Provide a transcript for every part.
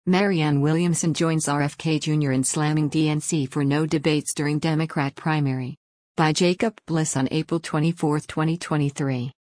Marianne Williamson joins RFK Jr. in slamming DNC for no debates during Democrat primary. By Jacob Bliss on April 24, 2023.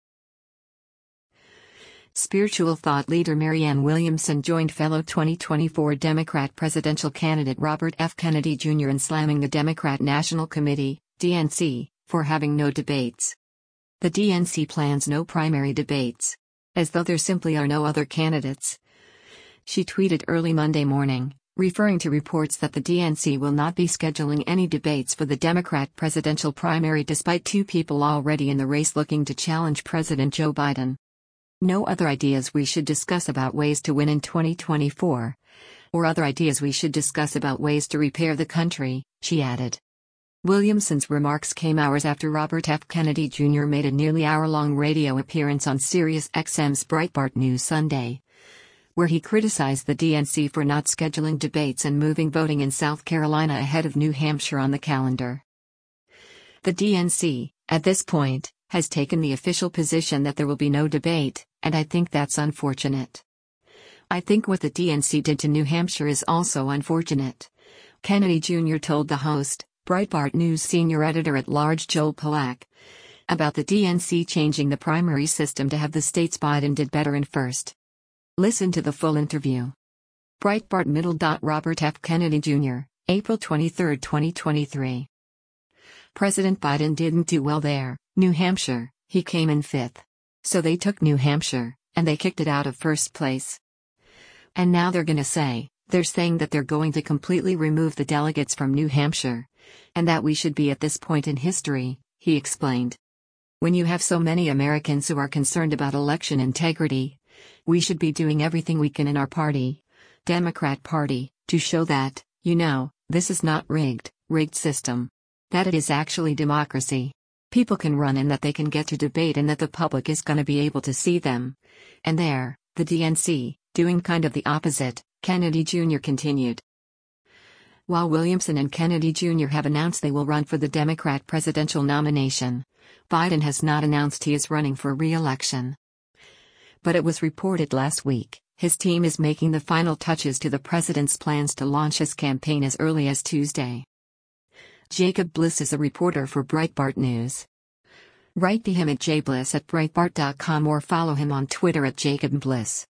Spiritual thought leader Marianne Williamson joined fellow 2024 Democrat presidential candidate Robert F. Kennedy Jr. in slamming the Democrat National Committee, DNC, for having no debates. The DNC plans no primary debates. As though there simply are no other candidates. She tweeted early Monday morning, referring to reports that the DNC will not be scheduling any debates for the Democrat presidential primary despite two people already in the race looking to challenge President Joe Biden. No other ideas we should discuss about ways to win in 2024. Or other ideas we should discuss about ways to repair the country, she added. Williamson's remarks came hours after Robert F. Kennedy Jr. made a nearly hour-long radio appearance on SiriusXM's Breitbart News Sunday, where he criticized the DNC for not scheduling debates and moving voting in South Carolina ahead of New Hampshire on the calendar. The DNC, at this point, has taken the official position that there will be no debate, and I think that's unfortunate. I think what the DNC did to New Hampshire is also unfortunate, Kennedy Jr. told the host, Breitbart News senior editor-at-large Joel Pollack, about the DNC changing the primary system to have the states Biden did better in first. Listen to the full interview. Breitbart Middle. Robert F. Kennedy Jr., April 23, 2023. President Biden didn't do well there, New Hampshire, he came in fifth. So they took New Hampshire, and they kicked it out of first place. And now they're saying that they're going to completely remove the delegates from New Hampshire. And that we should be at this point in history, he explained. When you have so many Americans who are concerned about election integrity, we should be doing everything we can in our party, Democrat Party, to show that, this is not rigged system. That it is actually democracy. People can run and that they can get to debate and that the public is going to be able to see them. And there, the DNC, doing kind of the opposite, Kennedy Jr. continued. While Williamson and Kennedy Jr. have announced they will run for the Democrat presidential nomination, Biden has not announced he is running for re-election. But it was reported last week, his team is making the final touches to the president's plans to launch his campaign as early as Tuesday. Jacob Bliss is a reporter for Breitbart News. Write to him at jbliss@breitbart.com or follow him on Twitter @JacobBliss.